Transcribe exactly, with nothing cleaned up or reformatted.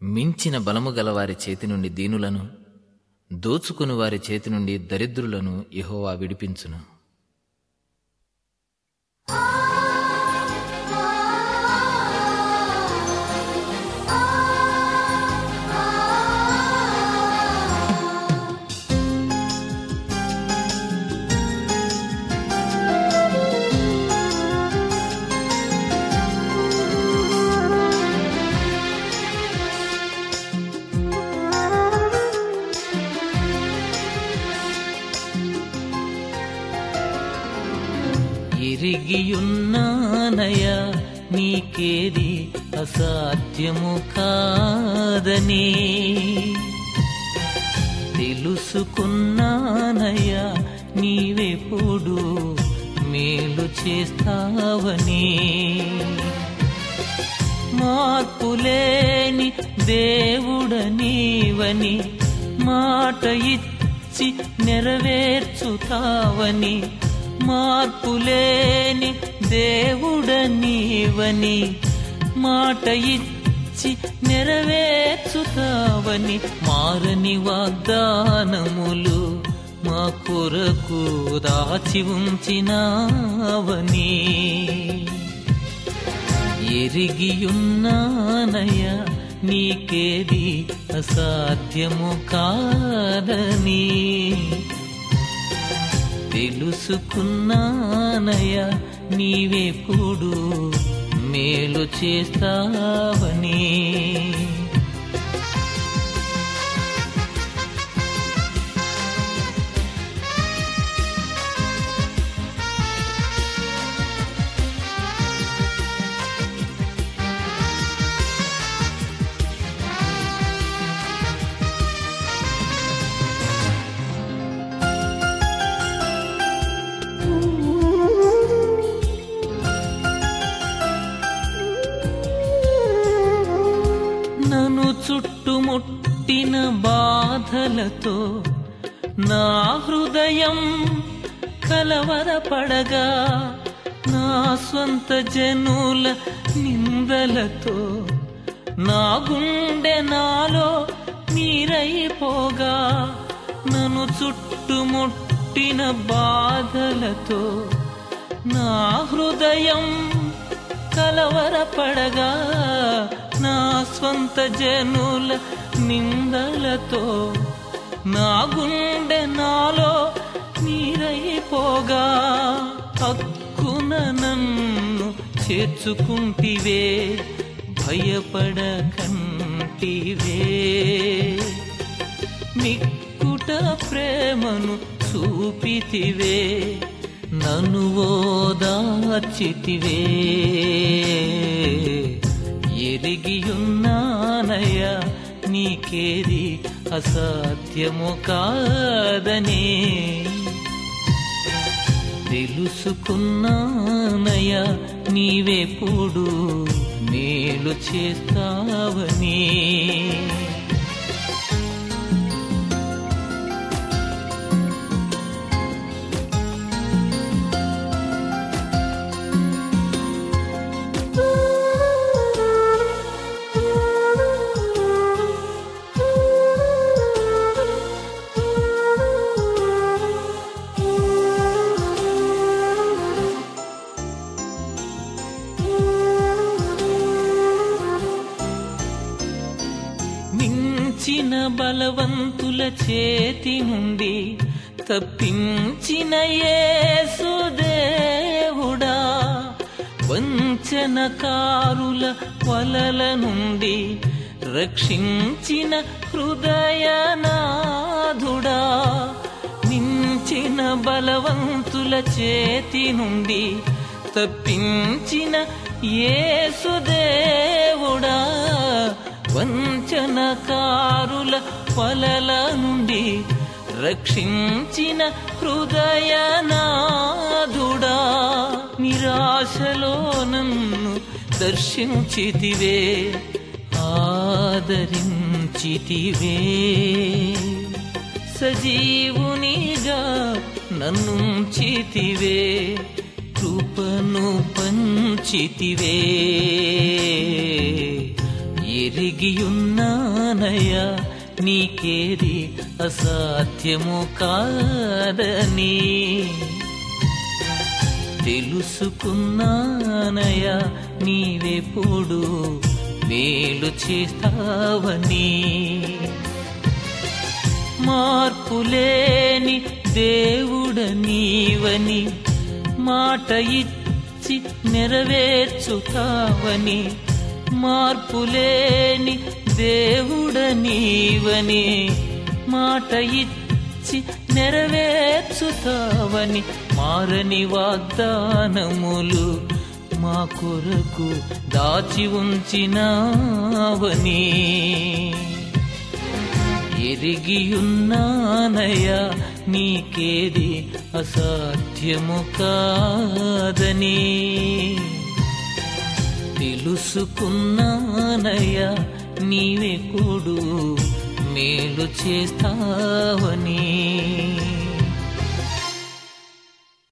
మించిన బలము గలవారి చేతి నుండి దీనులను, దోచుకుని వారి చేతి నుండి దరిద్రులను యెహోవా విడిపించును. ఎరిగియున్నానయ్యా నీకేది అసాధ్యము కాదని, తెలుసుకున్నానయ్యా నీవెప్పుడు మేలు చేస్తావని. మార్పులేని దేవుడనీవని, మాట ఇచ్చి నెరవేర్చుతావని. మార్పులేని దేవుడనీవని, మాట ఇచ్చి నెరవేర్చుతావని. మారని వాగ్దానములు మా కొరకు దాచి ఉంచినావని. ఎరిగియున్నానయ్యా నీకేది అసాధ్యము కాదని, తెలుసుకున్నానయ్యా నీవెప్పుడు మేలు చేస్తావని. నన్ను చుట్టుముట్టిన బాధలతో నా హృదయం కలవరపడగా, నా స్వంత జనుల నిందలతో నా గుండె నాలో నీరైపోగా. నన్ను చుట్టుముట్టిన బాధలతో నా హృదయం కలవరపడగా, నా స్వంత జనుల నిందలతో నా గుండె నాలో నీరైపోగా. హక్కున నన్ను చేర్చుకుంటివే, భయపడకంటివే. మిక్కుట ప్రేమను చూపితివే, నన్ను ఓదార్చితివే. ఎరిగియున్నానయ్యా నీకేది అసాధ్యము కాదని, తెలుసుకున్నానయ్యా నీవెప్పుడు మేలు చేస్తావని. మించిన బలవంతుల చేతి నుండి తప్పించిన యేసుదేవుడా, వంచనకారుల వలల నుండి రక్షించిన హృదయనాథుడా. మించిన బలవంతుల చేతి నుండి తప్పించిన యేసుదేవుడా, వంచనకారుల వలల నుండి రక్షించిన హృదయనాథుడా. నిరాశలో నన్ను దర్శించితివే, ఆదరించితివే. సజీవునిగా నన్నుంచితివే, కృపను పంచితివే. ఎరిగియున్నానయ్యా నీకేది అసాధ్యము కాదని. తెలుసుకున్నానయ్యా నీవెప్పుడు మేలు చేస్తావని. మార్పులేని దేవుడ నీవని మాట ఇచ్చి నెరవేర్చుతావని. మార్పులేని దేవుడ నీవని మాట ఇచ్చి నెరవేర్చుతావని. మారని వాగ్దానములు మా కొరకు దాచి ఉంచినావని. ఎరిగియున్నానయ్యా నీకేది అసాధ్యము కాదని. తెలుసుకున్నానయ్యా నీవెప్పుడు మేలు చేస్తావని.